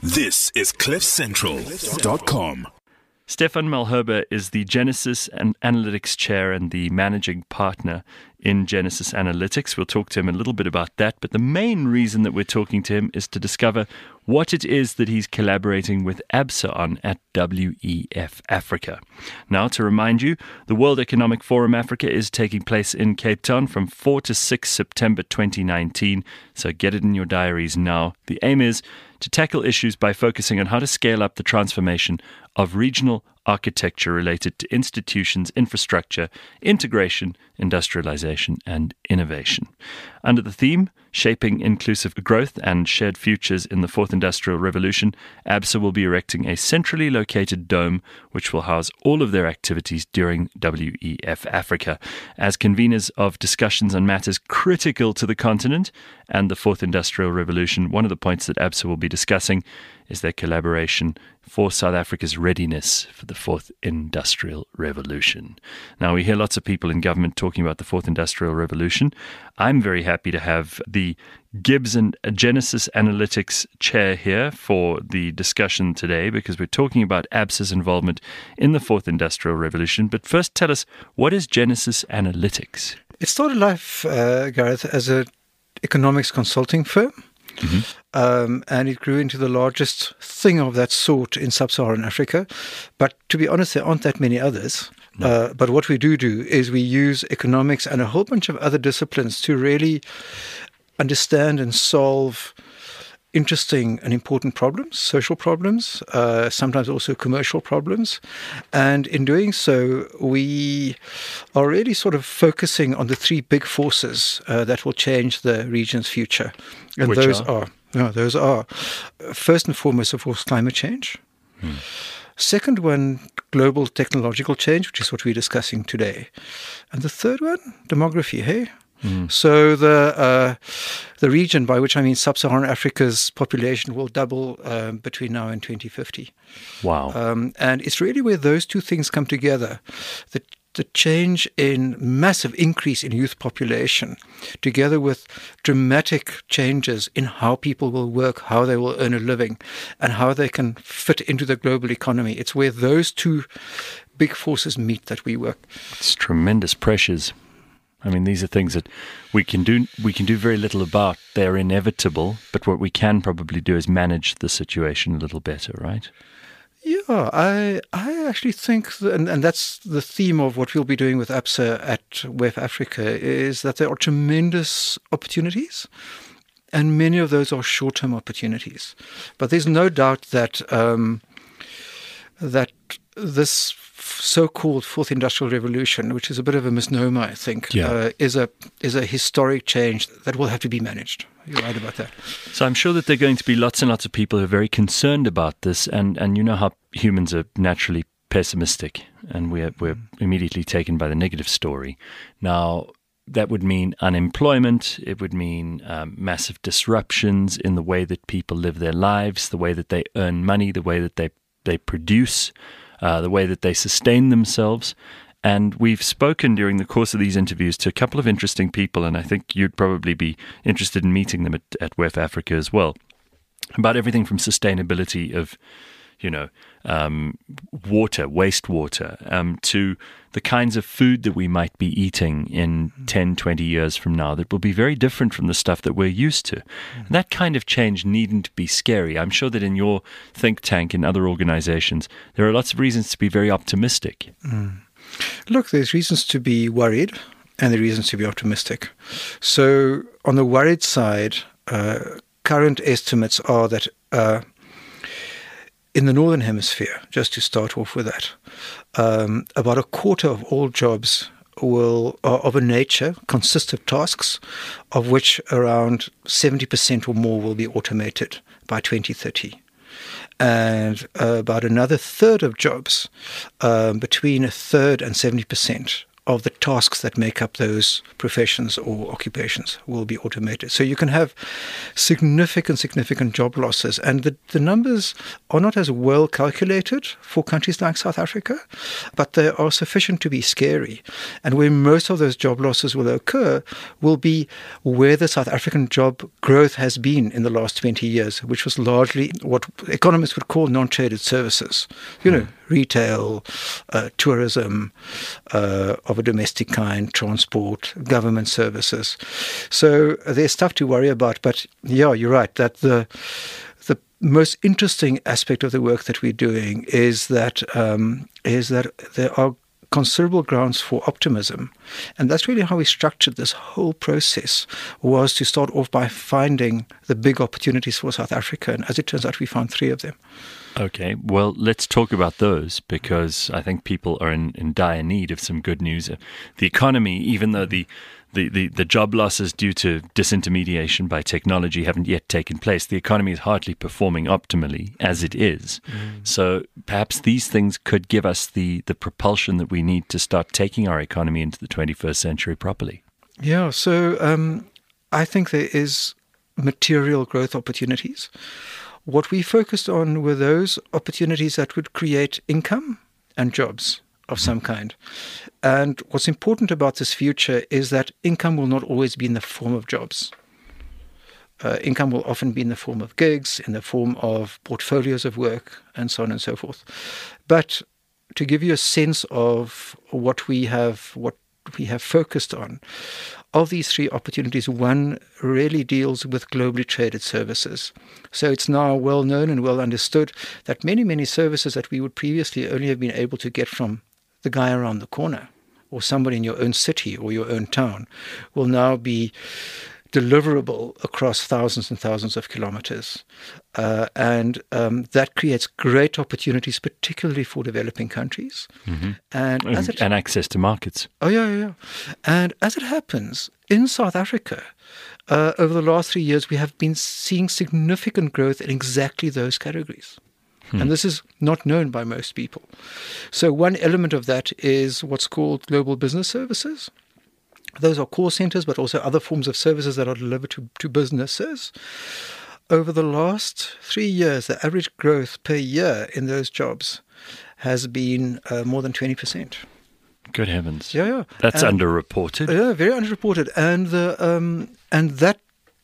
This is CliffCentral.com. Stefan Malherbe is the Genesis and Analytics Chair and the Managing Partner in Genesis Analytics. We'll talk to him a little bit about that, but the main reason that we're talking to him is to discover what it is that he's collaborating with ABSA on at WEF Africa. Now, to remind you, the World Economic Forum Africa is taking place in Cape Town from 4 to 6 September 2019, so get it in your diaries now. The aim is to tackle issues by focusing on how to scale up the transformation of regional architecture related to institutions, infrastructure, integration, industrialization, and innovation. Under the theme, Shaping Inclusive Growth and Shared Futures in the Fourth Industrial Revolution, ABSA will be erecting a centrally located dome which will house all of their activities during WEF Africa. As conveners of discussions on matters critical to the continent and the Fourth Industrial Revolution, one of the points that ABSA will be discussing is their collaboration for South Africa's readiness for the Fourth Industrial Revolution. Now, we hear lots of people in government talking about the Fourth Industrial Revolution. I'm very happy to have the Gibbs and Genesis Analytics Chair here for the discussion today, because we're talking about ABSA's involvement in the Fourth Industrial Revolution. But first, tell us, what is Genesis Analytics? It started life, Gareth, as an economics consulting firm. Mm-hmm. And it grew into the largest thing of that sort in sub-Saharan Africa. But to be honest, there aren't that many others. No. But what we do is we use economics and a whole bunch of other disciplines to really understand and solve interesting and important problems, social problems, sometimes also commercial problems. And in doing so, we are really sort of focusing on the three big forces that will change the region's future. And Which those are, first and foremost, of course, climate change. Second one, global technological change, which is what we're discussing today. And the third one, demography, hey? So the region, by which I mean sub-Saharan Africa's population, will double between now and 2050. Wow. And it's really where those two things come together. The change in massive increase in youth population, together with dramatic changes in how people will work, how they will earn a living, and how they can fit into the global economy. It's where those two big forces meet that we work. It's tremendous pressures. I mean, these are things that we can do very little about. They're inevitable, but what we can probably do is manage the situation a little better, right? Yeah, I actually think, and that's the theme of what we'll be doing with ABSA at WEF Africa, is that there are tremendous opportunities, and many of those are short-term opportunities. But there's no doubt that that this so-called Fourth Industrial Revolution, which is a bit of a misnomer, I think, is a historic change that will have to be managed. You're right about that. So I'm sure that there are going to be lots and lots of people who are very concerned about this, and you know how humans are naturally pessimistic, and we're immediately taken by the negative story. Now, that would mean unemployment. It would mean massive disruptions in the way that people live their lives, the way that they earn money, the way that they produce, the way that they sustain themselves. And we've spoken during the course of these interviews to a couple of interesting people, and I think you'd probably be interested in meeting them at WEF Africa as well, about everything from sustainability of, water, wastewater, to the kinds of food that we might be eating in 10, 20 years from now that will be very different from the stuff that we're used to. And that kind of change needn't be scary. I'm sure that in your think tank and other organizations, there are lots of reasons to be very optimistic. Look, there's reasons to be worried and there are reasons to be optimistic. So on the worried side, current estimates are that in the Northern Hemisphere, just to start off with that, about a quarter of all jobs are of a nature, consist of tasks, of which around 70% or more will be automated by 2030. And about another third of jobs, between a third and 70%, of the tasks that make up those professions or occupations will be automated. So you can have significant job losses. And the numbers are not as well calculated for countries like South Africa, but they are sufficient to be scary. And where most of those job losses will occur will be where the South African job growth has been in the last 20 years, which was largely what economists would call non-traded services. Retail, tourism of a domestic kind, transport, government services. So there's stuff to worry about. But yeah, you're right, that the most interesting aspect of the work that we're doing is that there are considerable grounds for optimism. And that's really how we structured this whole process, was to start off by finding the big opportunities for South Africa. And as it turns out, we found 3 of them. Okay, well, let's talk about those, because I think people are in dire need of some good news. The economy, even though the job losses due to disintermediation by technology haven't yet taken place, the economy is hardly performing optimally as it is. So perhaps these things could give us the propulsion that we need to start taking our economy into the 21st century properly. Yeah, so I think there is material growth opportunities. What we focused on were those opportunities that would create income and jobs of some kind. And what's important about this future is that income will not always be in the form of jobs. Income will often be in the form of gigs, in the form of portfolios of work, and so on and so forth. But to give you a sense of what we have focused on, of these 3 opportunities, one really deals with globally traded services. So it's now well known and well understood that many services that we would previously only have been able to get from the guy around the corner or somebody in your own city or your own town will now be deliverable across thousands and thousands of kilometers. And that creates great opportunities, particularly for developing countries. And access to markets. Oh, yeah. And as it happens, in South Africa, over the last 3 years, we have been seeing significant growth in exactly those categories. And this is not known by most people. So one element of that is what's called global business services. Those are call centers, but also other forms of services that are delivered to businesses. Over the last 3 years, the average growth per year in those jobs has been more than 20%. Good heavens. Yeah. That's underreported. Yeah, very underreported. And that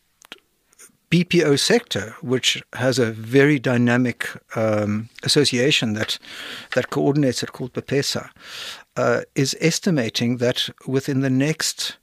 BPO sector, which has a very dynamic association that coordinates it called BPESA, is estimating that within the next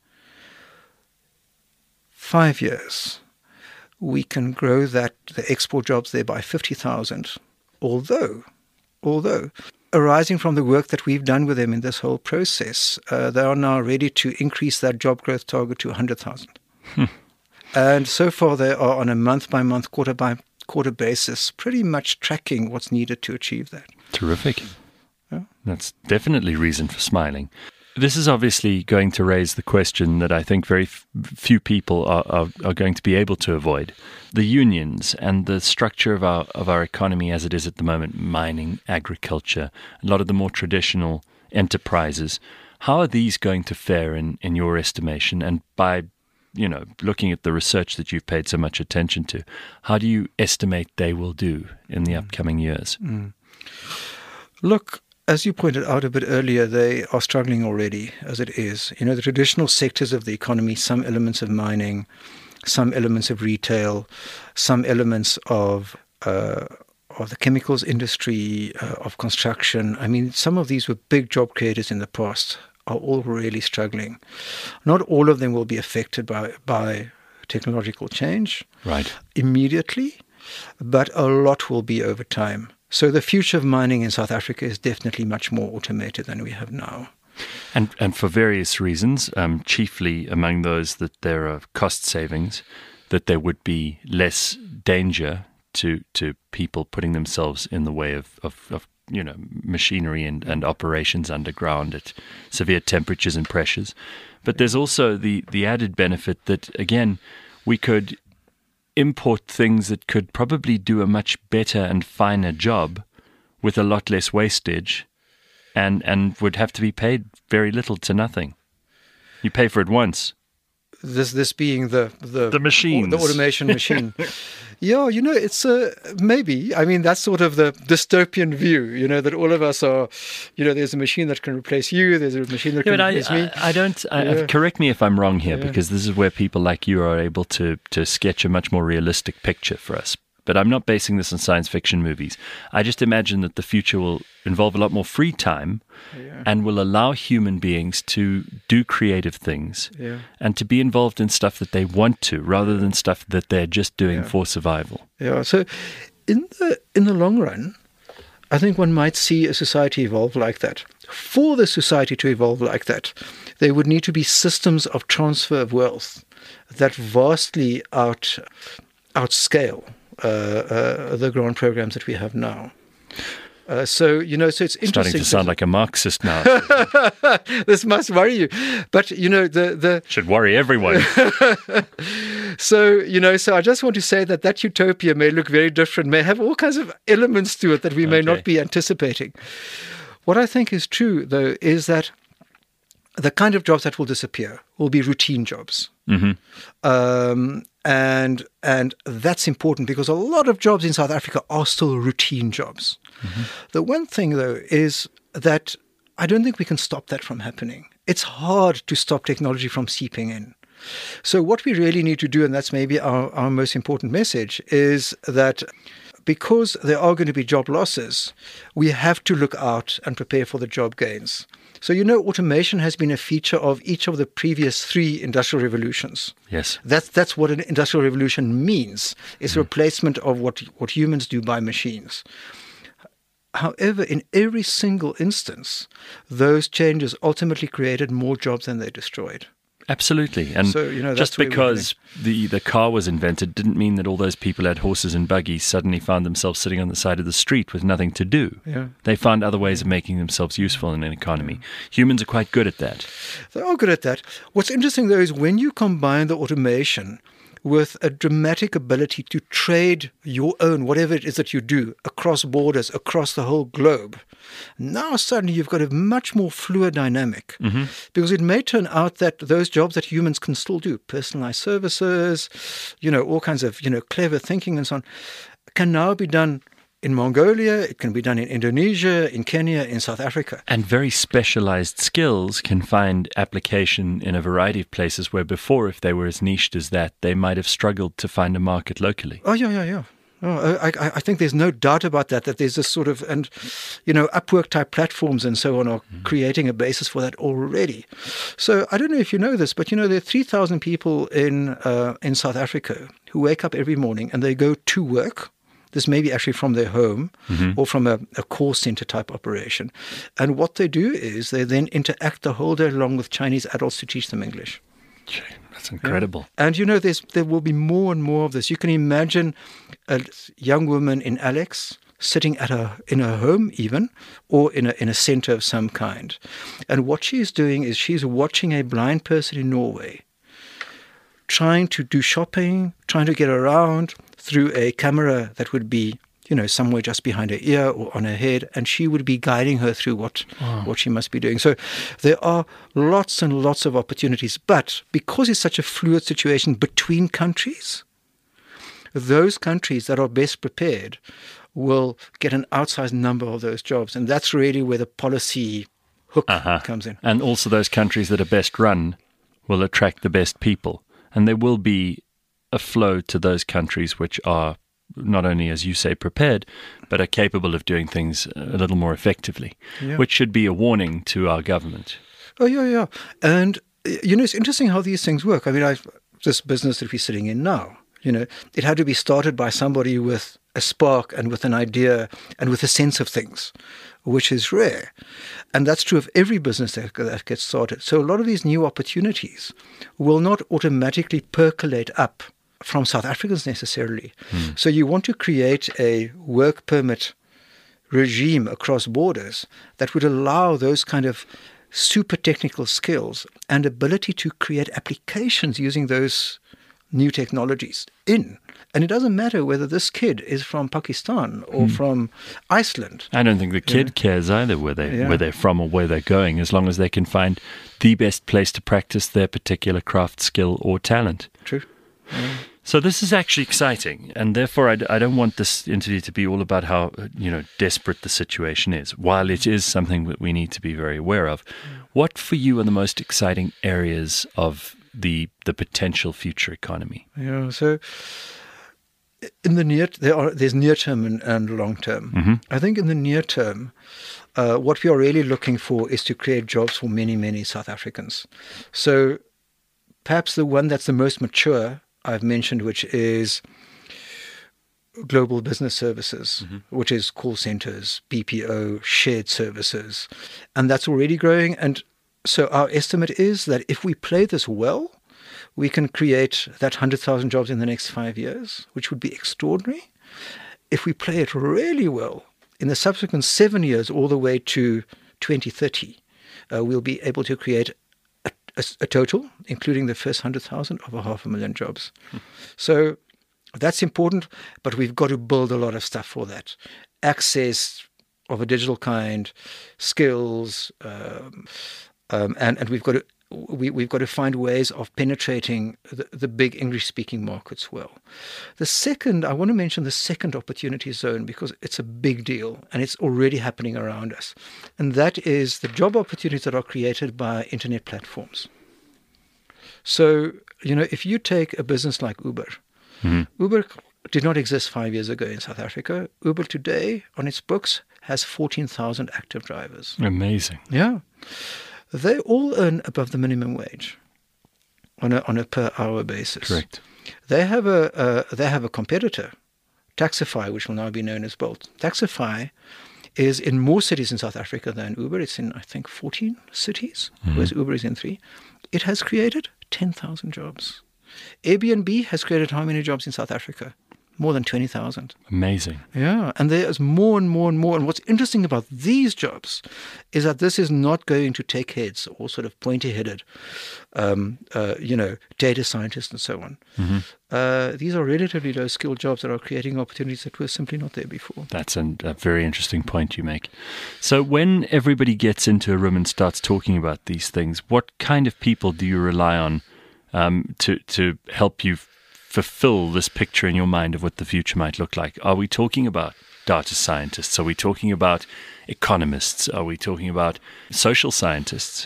5 years, we can grow the export jobs there by 50,000, although arising from the work that we've done with them in this whole process, they are now ready to increase that job growth target to 100,000. And so far they are on a month-by-month, quarter-by-quarter basis, pretty much tracking what's needed to achieve that. Terrific. Yeah. That's definitely reason for smiling. This is obviously going to raise the question that I think very few people are going to be able to avoid. The unions and the structure of our economy as it is at the moment, mining, agriculture, a lot of the more traditional enterprises. How are these going to fare in your estimation? And by looking at the research that you've paid so much attention to, how do you estimate they will do in the upcoming years? Look, as you pointed out a bit earlier, they are struggling already as it is. The traditional sectors of the economy, some elements of mining, some elements of retail, some elements of the chemicals industry, of construction. I mean, some of these were big job creators in the past, are all really struggling. Not all of them will be affected by technological change immediately, but a lot will be over time. So the future of mining in South Africa is definitely much more automated than we have now. And for various reasons, chiefly among those that there are cost savings, that there would be less danger to people putting themselves in the way of machinery and operations underground at severe temperatures and pressures. But there's also the added benefit that, again, we could import things that could probably do a much better and finer job with a lot less wastage and would have to be paid very little to nothing. You pay for it once. This being the machines, the automation machine. Yeah, it's maybe. I mean, that's sort of the dystopian view. That all of us are. There's a machine that can replace you. There's a machine that can replace me. I don't. Correct me if I'm wrong here, because this is where people like you are able to sketch a much more realistic picture for us. But I'm not basing this on science fiction movies. I just imagine that the future will involve a lot more free time and will allow human beings to do creative things and to be involved in stuff that they want to, rather than stuff that they're just doing for survival. Yeah. So in the long run, I think one might see a society evolve like that. For the society to evolve like that, there would need to be systems of transfer of wealth that vastly outscale the grant programs that we have now. So it's interesting. Starting to sound like a Marxist now. This must worry you, but the should worry everyone. So I just want to say that utopia may look very different, may have all kinds of elements to it that we may not be anticipating. What I think is true, though, is that the kind of jobs that will disappear will be routine jobs. Mm-hmm. And that's important because a lot of jobs in South Africa are still routine jobs. Mm-hmm. The one thing, though, is that I don't think we can stop that from happening. It's hard to stop technology from seeping in. So what we really need to do, and that's maybe our most important message, is that because there are going to be job losses, we have to look out and prepare for the job gains. So, automation has been a feature of each of the previous 3 industrial revolutions. Yes. That's what an industrial revolution means. It's a replacement of what humans do by machines. However, in every single instance, those changes ultimately created more jobs than they destroyed. Absolutely. And so, just because the car was invented didn't mean that all those people who had horses and buggies suddenly found themselves sitting on the side of the street with nothing to do. Yeah. They found other ways of making themselves useful in an economy. Yeah. Humans are quite good at that. They are good at that. What's interesting, though, is when you combine the automation with a dramatic ability to trade your own, whatever it is that you do, across borders, across the whole globe, now suddenly you've got a much more fluid dynamic. Mm-hmm. Because it may turn out that those jobs that humans can still do, personalized services, all kinds of, clever thinking and so on, can now be done in Mongolia, it can be done in Indonesia, in Kenya, in South Africa. And very specialized skills can find application in a variety of places where before, if they were as niched as that, they might have struggled to find a market locally. Oh, yeah. Oh, I think there's no doubt about that there's this sort of, and, Upwork type platforms and so on are creating a basis for that already. So I don't know if you know this, but, there are 3,000 people in South Africa who wake up every morning and they go to work. This may be actually from their home or from a call center type operation. And what they do is they then interact the whole day long with Chinese adults to teach them English. That's incredible. Yeah. And there will be more and more of this. You can imagine a young woman in Alex sitting in her home even, or in a center of some kind. And what she's doing is she's watching a blind person in Norway trying to do shopping, trying to get around through a camera that would be, somewhere just behind her ear or on her head, and she would be guiding her through what she must be doing. So there are lots and lots of opportunities. But because it's such a fluid situation between countries, those countries that are best prepared will get an outsized number of those jobs. And that's really where the policy hook comes in. And also those countries that are best run will attract the best people. And there will be a flow to those countries which are not only, as you say, prepared, but are capable of doing things a little more effectively, which should be a warning to our government. Oh, yeah. And, it's interesting how these things work. I mean, this business that we're sitting in now, it had to be started by somebody with a spark and with an idea and with a sense of things, which is rare. And that's true of every business that gets started. So a lot of these new opportunities will not automatically percolate up from South Africans necessarily. So you want to create a work permit regime across borders that would allow those kind of super technical skills and ability to create applications using those new technologies in. And it doesn't matter whether this kid is from Pakistan or from Iceland. I don't think the kid cares either where they're from or where they're going, as long as they can find the best place to practice their particular craft, skill, or talent. True. Yeah. So this is actually exciting, and therefore I don't want this interview to be all about how desperate the situation is, while it is something that we need to be very aware of. What for you are the most exciting areas of the potential future economy? Yeah, so in the there's near term and long term. Mm-hmm. I think in the near term, what we are really looking for is to create jobs for many, many South Africans. So perhaps the one that's the most mature I've mentioned, which is global business services, which is call centers, BPO, shared services, and that's already growing. And so our estimate is that if we play this well, we can create that 100,000 jobs in the next 5 years, which would be extraordinary. If we play it really well, in the subsequent 7 years all the way to 2030, we'll be able to create a total, including the first 100,000, of 500,000 jobs. So that's important, but we've got to build a lot of stuff for that. Access of a digital kind, skills, and we've got to find ways of penetrating the big English-speaking markets well. I want to mention the second opportunity zone because it's a big deal and it's already happening around us. And that is the job opportunities that are created by internet platforms. So, if you take a business like Uber, Uber did not exist 5 years ago in South Africa. Uber today, on its books, has 14,000 active drivers. Amazing. Yeah. They all earn above the minimum wage on a per hour basis. Correct. They have a competitor, Taxify, which will now be known as Bolt. Taxify is in more cities in South Africa than Uber. It's in, I think, 14 cities, whereas Uber is in 3. It has created 10,000 jobs. Airbnb has created how many jobs in South Africa? More than 20,000. Amazing. Yeah, and there's more and more and more. And what's interesting about these jobs is that this is not going to take heads or sort of pointy-headed, data scientists and so on. These are relatively low-skilled jobs that are creating opportunities that were simply not there before. That's a very interesting point you make. So when everybody gets into a room and starts talking about these things, what kind of people do you rely on to help you fulfill this picture in your mind of what the future might look like? Are we talking about data scientists? Are we talking about economists? Are we talking about social scientists?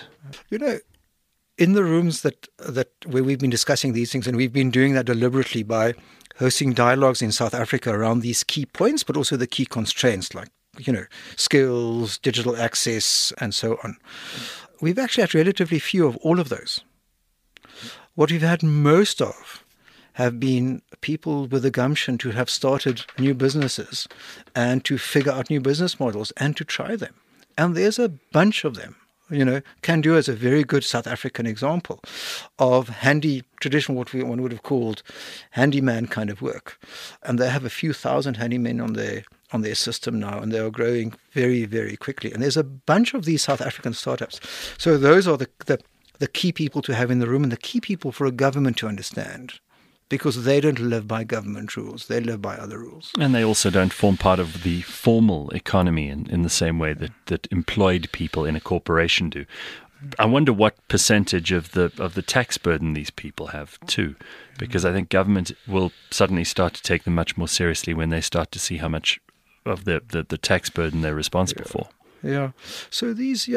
In the rooms that where we've been discussing these things, and we've been doing that deliberately by hosting dialogues in South Africa around these key points, but also the key constraints like, skills, digital access, and so on. We've actually had relatively few of all of those. What we've had most of have been people with the gumption to have started new businesses and to figure out new business models and to try them. And there's a bunch of them. Can-Do is a very good South African example of traditional, what one would have called handyman kind of work. And they have a few thousand handymen on their system now, and they are growing very, very quickly. And there's a bunch of these South African startups. So those are the key people to have in the room and the key people for a government to understand. Because they don't live by government rules. They live by other rules. And they also don't form part of the formal economy in the same way that employed people in a corporation do. I wonder what percentage of the tax burden these people have too. Because I think government will suddenly start to take them much more seriously when they start to see how much of the tax burden they're responsible for. Yeah. So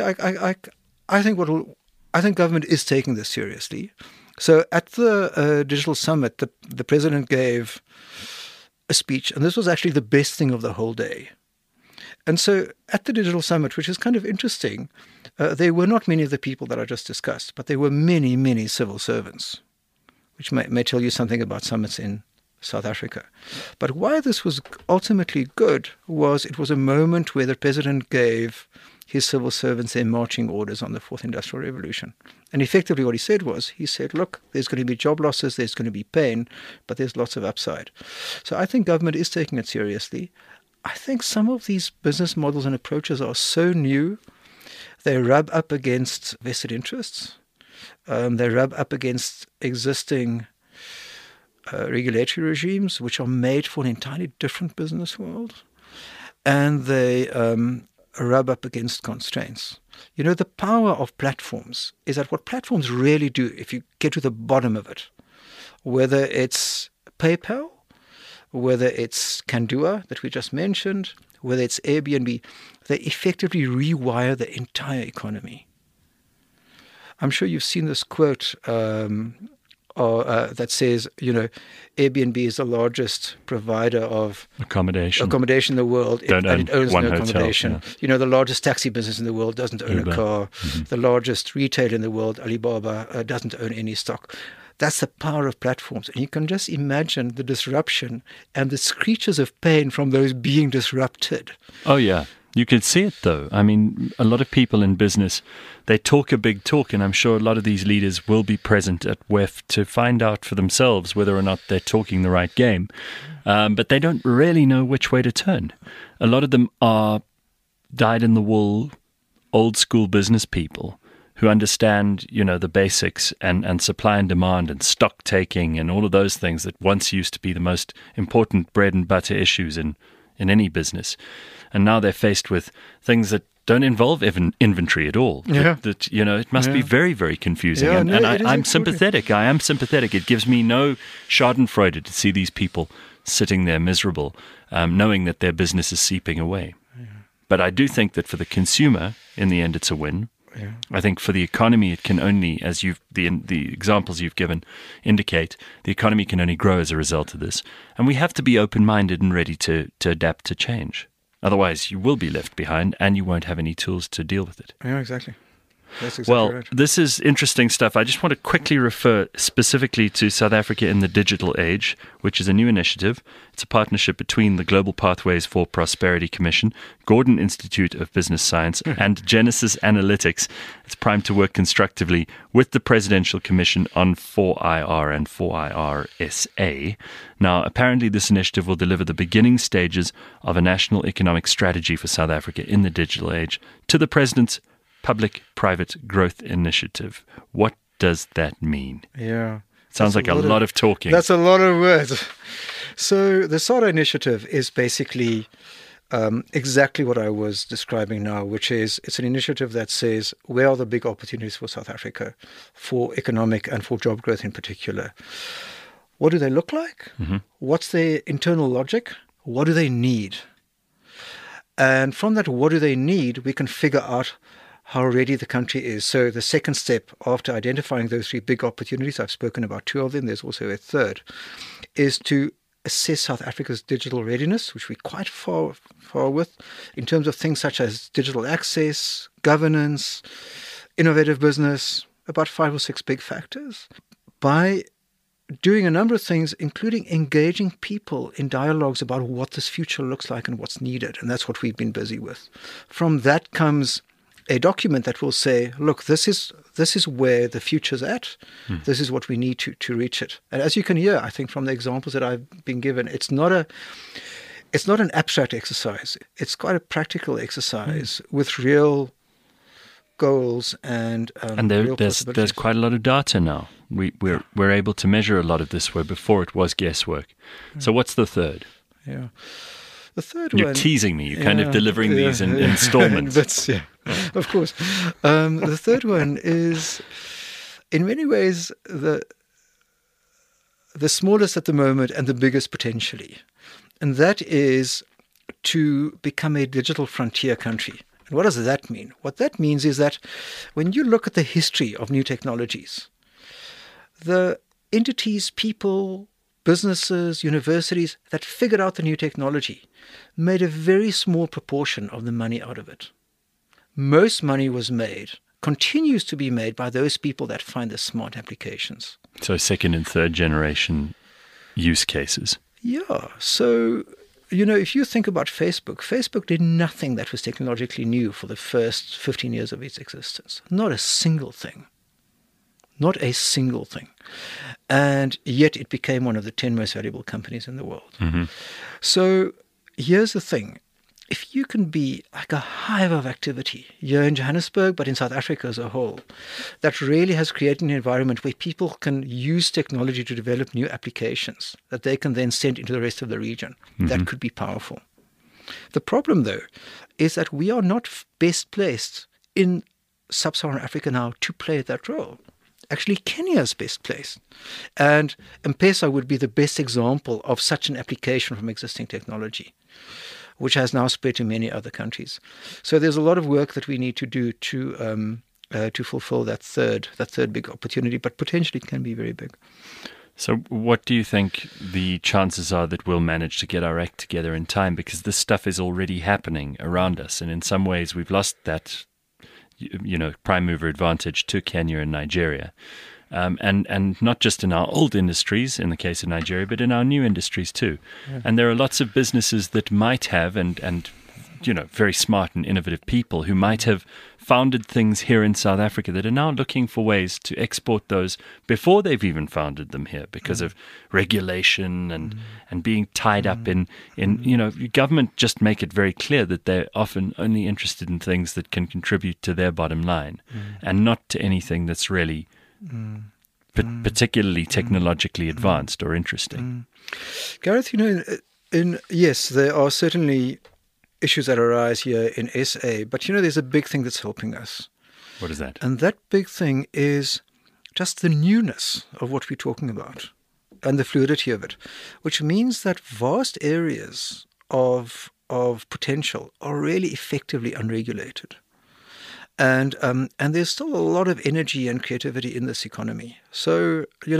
I think government is taking this seriously. So at the Digital Summit, the president gave a speech, and this was actually the best thing of the whole day. And so at the Digital Summit, which is kind of interesting, there were not many of the people that I just discussed, but there were many, many civil servants, which may tell you something about summits in South Africa. But why this was ultimately good was it was a moment where the president gave his civil servants their marching orders on the Fourth Industrial Revolution. And effectively what he said, look, there's going to be job losses, there's going to be pain, but there's lots of upside. So I think government is taking it seriously. I think some of these business models and approaches are so new, they rub up against vested interests. They rub up against existing regulatory regimes which are made for an entirely different business world, and they rub up against constraints. You know, the power of platforms is that what platforms really do, if you get to the bottom of it, whether it's PayPal, whether it's Kandua that we just mentioned, whether it's Airbnb, they effectively rewire the entire economy. I'm sure you've seen this quote that says, you know, Airbnb is the largest provider of accommodation in the world, and it owns no accommodation. Hotel, yeah. You know, the largest taxi business in the world doesn't own Uber. a car. Mm-hmm. The largest retailer in the world, Alibaba, doesn't own any stock. That's the power of platforms. And you can just imagine the disruption and the screeches of pain from those being disrupted. Oh, yeah. You could see it, though. I mean, a lot of people in business, they talk a big talk, and I'm sure a lot of these leaders will be present at WEF to find out for themselves whether or not they're talking the right game. But they don't really know which way to turn. A lot of them are dyed-in-the-wool, old-school business people who understand, you know, the basics and supply and demand and stock taking and all of those things that once used to be the most important bread and butter issues in any business. And now they're faced with things that don't involve inventory at all. Yeah. That you know, it must be very, very confusing. Yeah, and I'm extraordinary. sympathetic. I am sympathetic. It gives me no schadenfreude to see these people sitting there miserable, knowing that their business is seeping away. Yeah. But I do think that for the consumer, in the end, it's a win. Yeah. I think for the economy, it can only, as the examples you've given indicate, the economy can only grow as a result of this. And we have to be open-minded and ready to adapt to change. Otherwise, you will be left behind and you won't have any tools to deal with it. Yeah, exactly. That's exactly right. This is interesting stuff. I just want to quickly refer specifically to South Africa in the Digital Age, which is a new initiative. It's a partnership between the Global Pathways for Prosperity Commission, Gordon Institute of Business Science, and Genesis Analytics. It's primed to work constructively with the Presidential Commission on 4IR and 4IR-SA. Now, apparently this initiative will deliver the beginning stages of a national economic strategy for South Africa in the digital age to the President's Public-Private Growth Initiative. What does that mean? Yeah. Sounds like a lot of talking. That's a lot of words. So the SARA initiative is basically exactly what I was describing now, which is it's an initiative that says where are the big opportunities for South Africa for economic and for job growth in particular. What do they look like? Mm-hmm. What's their internal logic? What do they need? And from that, what do they need, we can figure out how ready the country is. So the second step after identifying those three big opportunities, I've spoken about two of them, there's also a third, is to assess South Africa's digital readiness, which we're quite far with, in terms of things such as digital access, governance, innovative business, about 5 or 6 big factors. By doing a number of things, including engaging people in dialogues about what this future looks like and what's needed. And that's what we've been busy with. From that comes a document that will say, look, this is where the future's at. This is what we need to reach it. And as you can hear, I think from the examples that I've been given, it's not an abstract exercise. It's quite a practical exercise with real goals and there's quite a lot of data now. We're able to measure a lot of this where before it was guesswork. So what's the third? Yeah. The third You're one... teasing me. You're kind of delivering these in installments. That's, of course. The third one is, in many ways, the smallest at the moment and the biggest potentially. And that is to become a digital frontier country. And what does that mean? What that means is that when you look at the history of new technologies, the entities, people, businesses, universities that figured out the new technology made a very small proportion of the money out of it. Most money was made, continues to be made by those people that find the smart applications. So second and third generation use cases. Yeah. So, if you think about Facebook did nothing that was technologically new for the first 15 years of its existence. Not a single thing. Not a single thing. And yet it became one of the 10 most valuable companies in the world. Mm-hmm. So here's the thing. If you can be like a hive of activity here in Johannesburg, but in South Africa as a whole, that really has created an environment where people can use technology to develop new applications that they can then send into the rest of the region. That could be powerful. The problem, though, is that we are not best placed in sub-Saharan Africa now to play that role. Actually, Kenya is best placed. And M-Pesa would be the best example of such an application from existing technology, which has now spread to many other countries. So there's a lot of work that we need to do to fulfill that third big opportunity, but potentially can be very big. So what do you think the chances are that we'll manage to get our act together in time? Because this stuff is already happening around us, and in some ways we've lost that prime mover advantage to Kenya and Nigeria. And not just in our old industries, in the case of Nigeria, but in our new industries too. Yeah. And there are lots of businesses that might have, and very smart and innovative people who might have founded things here in South Africa that are now looking for ways to export those before they've even founded them here because of regulation and being tied up in government just make it very clear that they're often only interested in things that can contribute to their bottom line and not to anything that's really particularly technologically advanced or interesting. Gareth, yes, there are certainly issues that arise here in SA, but there's a big thing that's helping us. What is that? And that big thing is just the newness of what we're talking about and the fluidity of it, which means that vast areas of potential are really effectively unregulated. And there's still a lot of energy and creativity in this economy. So,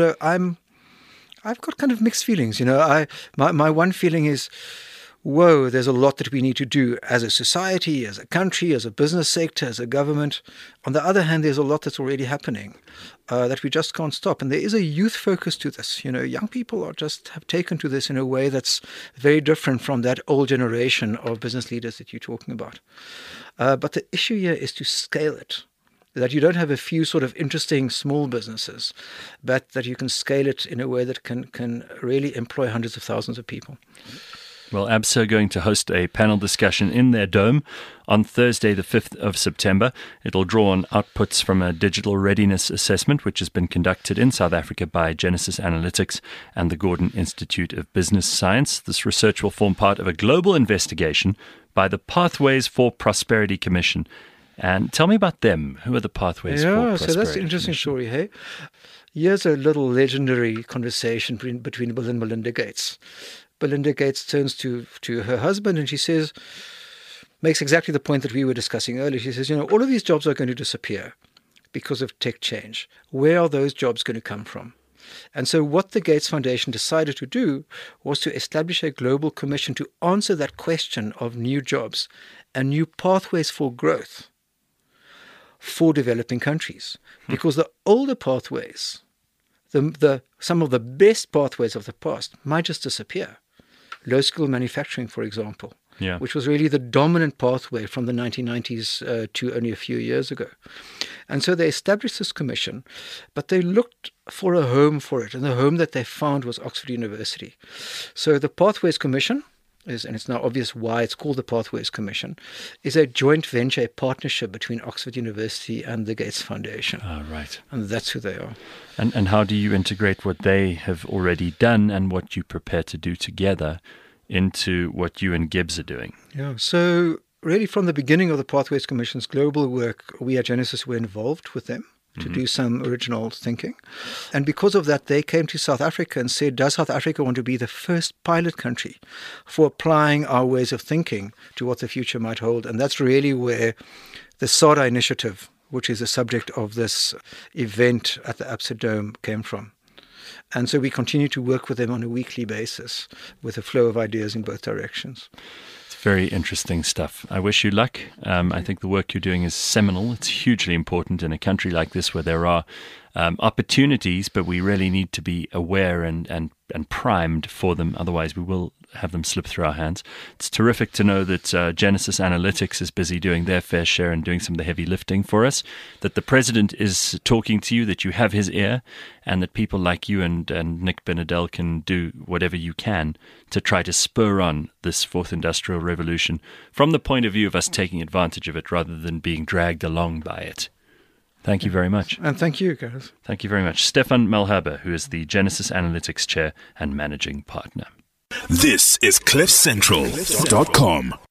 I've got kind of mixed feelings. My one feeling is, whoa, there's a lot that we need to do as a society, as a country, as a business sector, as a government. On the other hand, there's a lot that's already happening that we just can't stop. And there is a youth focus to this. Young people have taken to this in a way that's very different from that old generation of business leaders that you're talking about. But the issue here is to scale it, that you don't have a few sort of interesting small businesses, but that you can scale it in a way that can really employ hundreds of thousands of people. Well, ABSA are going to host a panel discussion in their dome on Thursday, the 5th of September. It'll draw on outputs from a digital readiness assessment, which has been conducted in South Africa by Genesis Analytics and the Gordon Institute of Business Science. This research will form part of a global investigation by the Pathways for Prosperity Commission. And tell me about them. Who are the Pathways for Prosperity? Yeah, so that's an interesting story, hey? Here's a little legendary conversation between Bill and Melinda Gates. Belinda Gates turns to her husband and she says, makes exactly the point that we were discussing earlier. She says, all of these jobs are going to disappear because of tech change. Where are those jobs going to come from? And so what the Gates Foundation decided to do was to establish a global commission to answer that question of new jobs and new pathways for growth for developing countries. Because the older pathways, some of the best pathways of the past might just disappear. Low-skill manufacturing, for example, which was really the dominant pathway from the 1990s to only a few years ago. And so they established this commission, but they looked for a home for it, and the home that they found was Oxford University. So the Pathways Commission and it's now obvious why it's called the Pathways Commission, is a joint venture, a partnership between Oxford University and the Gates Foundation. Oh, right. And that's who they are. And how do you integrate what they have already done and what you prepare to do together into what you and Gibbs are doing? Yeah, so really from the beginning of the Pathways Commission's global work, we at Genesis were involved with them to do some original thinking. And because of that, they came to South Africa and said, does South Africa want to be the first pilot country for applying our ways of thinking to what the future might hold? And that's really where the SADA initiative, which is the subject of this event at the ABSA Dome, came from. And so we continue to work with them on a weekly basis with a flow of ideas in both directions. Very interesting stuff. I wish you luck. I think the work you're doing is seminal. It's hugely important in a country like this where there are opportunities, but we really need to be aware and primed for them. Otherwise, we will have them slip through our hands. It's terrific to know that Genesis Analytics is busy doing their fair share and doing some of the heavy lifting for us, that the president is talking to you, that you have his ear, and that people like you and Nick Benedell can do whatever you can to try to spur on this fourth industrial revolution from the point of view of us taking advantage of it rather than being dragged along by it. Thank you very much. And thank you, Gareth. Thank you very much. Stefan Malherbe, who is the Genesis Analytics Chair and Managing Partner. This is CliffCentral.com.